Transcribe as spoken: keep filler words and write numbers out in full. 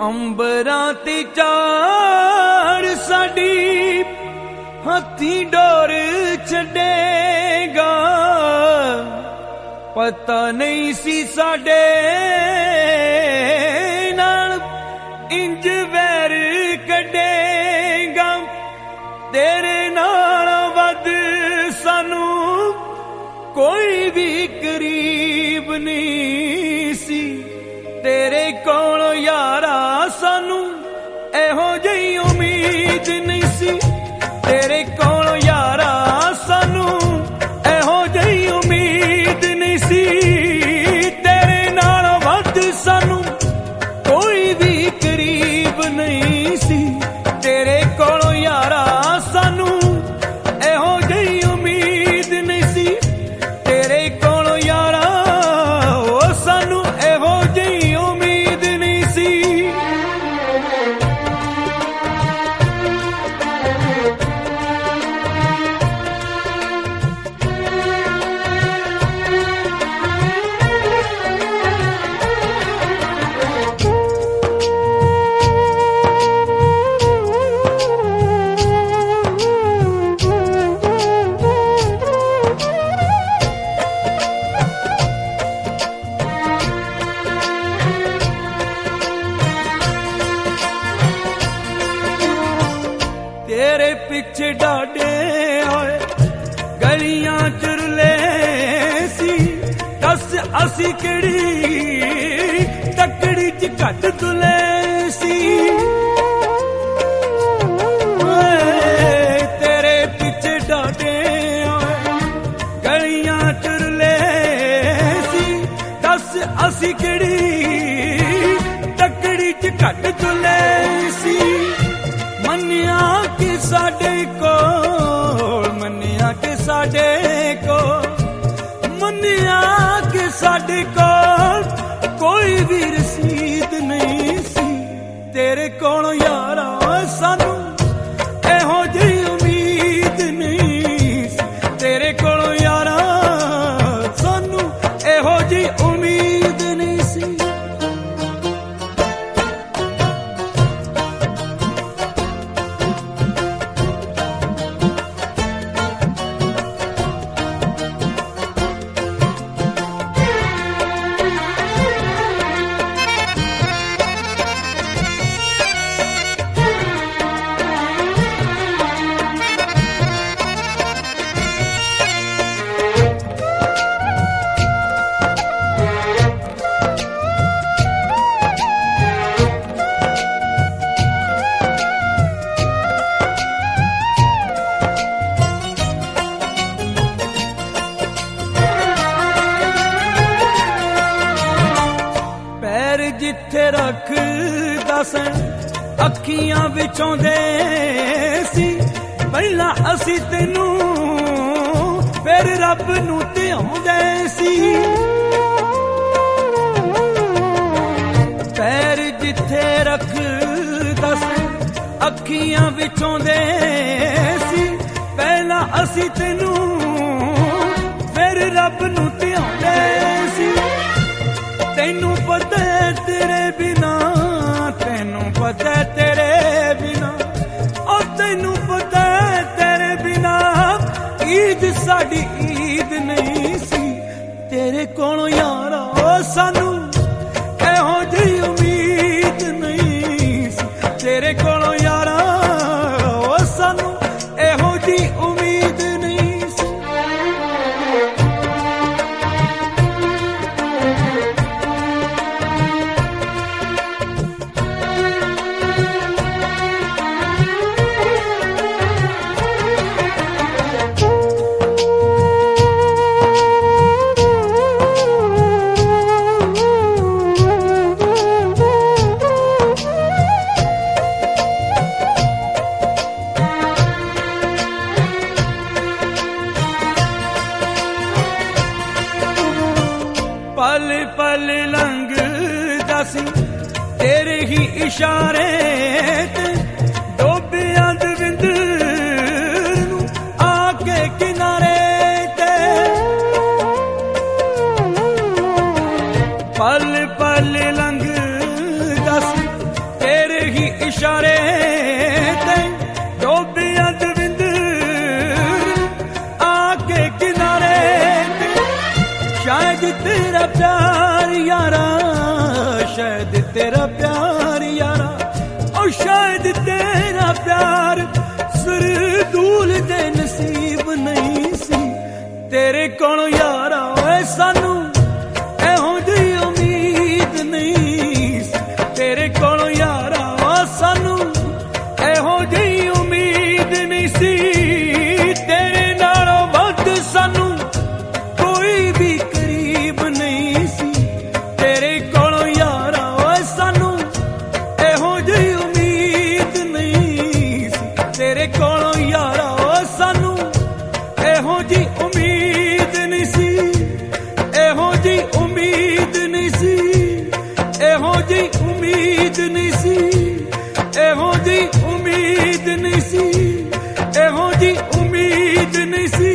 ਅੰਬਰਾਂ ਤੇ ਚਾੜ ਸਾਡੀ ਹੱਥੀਂ ਡੋਰ ਛੱਡੇਗਾ। ਪਤਾ ਨਹੀਂ ਸੀ ਸਾਡੇ ਨਾਲ ਇੰਜ ਵੈਰ ਕੱਢੇਗਾ। ਤੇਰੇ ਨਾਲ ਵੱਧ ਸਾਨੂੰ ਕੋਈ ਵੀ ਕਰੀਬ ਨਹੀਂ ਸੀ। ਤੇਰੇ ਕੋਲ ਯਾਰਾ ਸਾਨੂੰ ਇਹੋ ਜਿਹੀ ਉਮੀਦ ਨਹੀਂ ਸੀ। ਤੇਰੇ ਕੋਲ ਯਾਰਾ ਸਾਨੂੰ ਇਹੋ ਜਿਹੀ ਉਮੀਦ ਨਹੀਂ ਸੀ। ਤੇਰੇ ਨਾਲ ਵੱਧ ਸਾਨੂੰ ਕੋਈ ਵੀ ਕਰੀਬ ਨਹੀਂ ਸੀ। ਤੇਰੇ ਕੋਲ ਯਾਰਾ ਸਾਨੂੰ ਇਹੋ ਜਿਹੀ ਉਮੀਦ ਨਹੀਂ ਸੀ। ਤੇਰੇ ਕੋਲ ਯਾਰਾ ਉਹ ਸਾਨੂੰ ਇਹੋ ਜਿਹੀ ਉਮੀਦ ਨਹੀਂ ਸੀ। ਤੇਰੇ ਪਿੱਛੇ ਡਾਢੇ ਹੋਏ ਗਲੀਆਂ ਚੁਰਲੇ ਸੀ। ਦੱਸ ਅਸੀਂ ਕਿਹੜੀ ਤਕੜੀ ਚ ਘੱਟ ਤੁਲੇ ਸੀ। ਤੇਰੇ ਪਿੱਛੇ ਡਾਢੇ ਹੋਏ ਗਲੀਆਂ ਚੁਰਲੇ ਸੀ। ਦੱਸ ਅਸੀਂ ਕਿਹੜੀ ਤਕੜੀ ਚ ਘੱਟ ਤੁਲੇ ਸੀ। ਮੰਨਿਆ ਕਿ ਸਾਡੇ ਕੋਲ ਮੰਨਿਆ ਕਿ ਸਾਡੇ ਕੋਲ ਮੰਨਿਆ ਕਿ ਸਾਡੇ ਕੋਲ ਕੋਈ ਵੀ ਰਸੀਦ ਨਹੀਂ ਸੀ। ਤੇਰੇ ਕੋਲੋਂ ਯਾਰਾ ਸਾਨੂੰ ਇਹੋ ਜਿਹੀ ਉਮੀਦ ਨਹੀਂ ਸੀ। ਤੇਰੇ ਕੋਲੋਂ ਯਾਰਾ ਸਾਨੂੰ ਇਹੋ ਜਿਹੀ ਉਮੀਦ ਨਹੀਂ ਸੀ। ਜਿੱਥੇ ਰੱਖਦਾ ਸੈਂ ਅੱਖੀਆਂ ਵਿੱਚੋਂ ਦੇ ਸੀ। ਪਹਿਲਾਂ ਅਸੀਂ ਤੈਨੂੰ ਫਿਰ ਰੱਬ ਨੂੰ ਧਿਆਉਂਦੇ ਸੀ। ਪੈਰ ਜਿੱਥੇ ਰੱਖਦਾ ਸੈਂ ਅੱਖੀਆਂ ਵਿੱਚੋਂ ਦੇ ਸੀ। ਪਹਿਲਾਂ ਅਸੀਂ ਤੈਨੂੰ ਫਿਰ ਰੱਬ ਨੂੰ ਧਿਆਉਂਦੇ ਸੀ। ਤੈਨੂੰ ਪਤਾ ਤੇਰੇ ਬਿਨਾ ਤੈਨੂੰ ਪਤਾ ਤੇਰੇ ਬਿਨਾ ਉਹ ਤੈਨੂੰ ਪਤਾ ਤੇਰੇ ਬਿਨਾ ਈਦ ਸਾਡੀ ਈਦ ਨਹੀਂ ਸੀ। ਤੇਰੇ ਕੋਲੋਂ ਯਾਰਾ ਸਾਨੂੰ ਇਹੋ ਜਿਹੀ ਉਮੀਦ ਨਹੀਂ ਸੀ। ਤੇਰੇ ਕੋਲੋਂ ਯਾਰਾ ਉਹ ਸਾਨੂੰ ਇਹੋ ਜਿਹੀ ਉਮੀਦ ਨਹੀਂ ਸੀ। पल पल लंघदा सी तेरे ही इशारे ते डोबिया दविंदर नूं आके किनारे ते पल पल लंघदा सी यार सरदूल दे नसीब नहीं सी तेरे कोलों यारा ओए सानू एहो जी उम्मीद नहीं सी तेरे कोलों यारा ओ सानू एहो जी उम्मीद नहीं सी तेरे नालों वध सानू कोई भी करीब नहीं सी तेरे कोलों यारा ओ सानू एहो जी उम्मीद नहीं सी तेरे कोलों यारा ओ सानू एहो जी उम्मीद नहीं सी एहो जी उम्मीद नहीं सी एहो जी उम्मीद नहीं सी एहो जी उम्मीद नहीं सी एहो जी उम्मीद नहीं सी